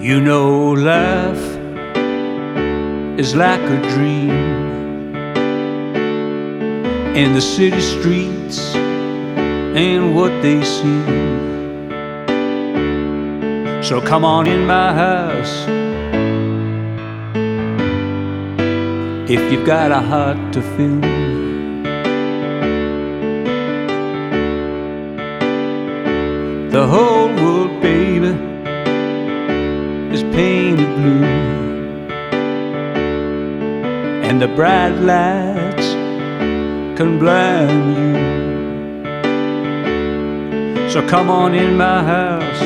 You know life is like a dream, and the city streets ain't what they seem. So come on in my house if you've got a heart to fill. The whole world, baby, is painted blue, and the bright lights can blind you. So come on in my house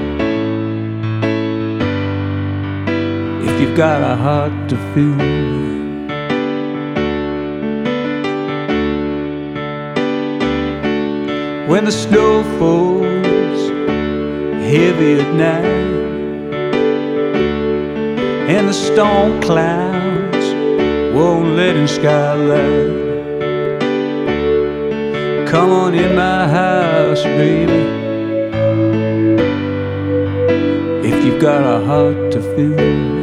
if you've got a heart to fill. When the snow falls heavy at night and the storm clouds won't let in skylight, come on in my house, baby, if you've got a heart to fill.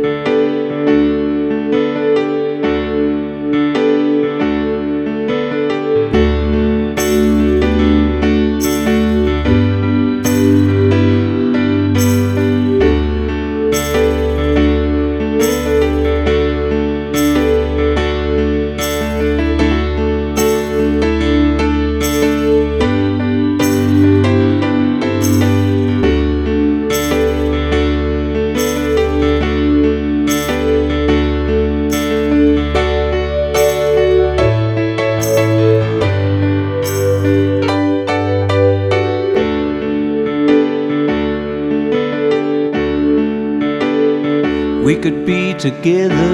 We could be together,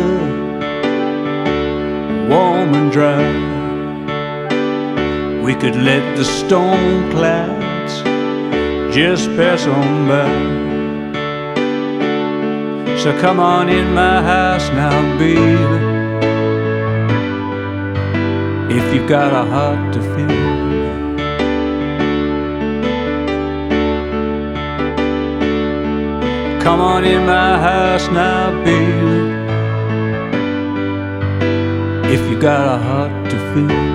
warm and dry. We could let the storm clouds just pass on by. So come on in my house now, baby, if you've got a heart to fill. Come on in my house now, baby, if you got a heart to fill.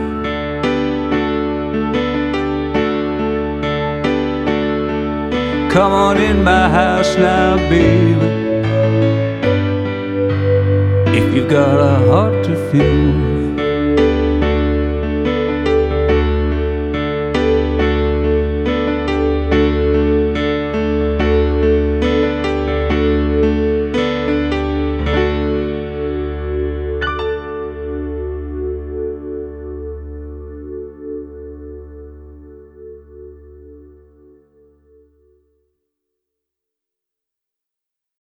Come on in my house now, baby, if you got a heart to fill.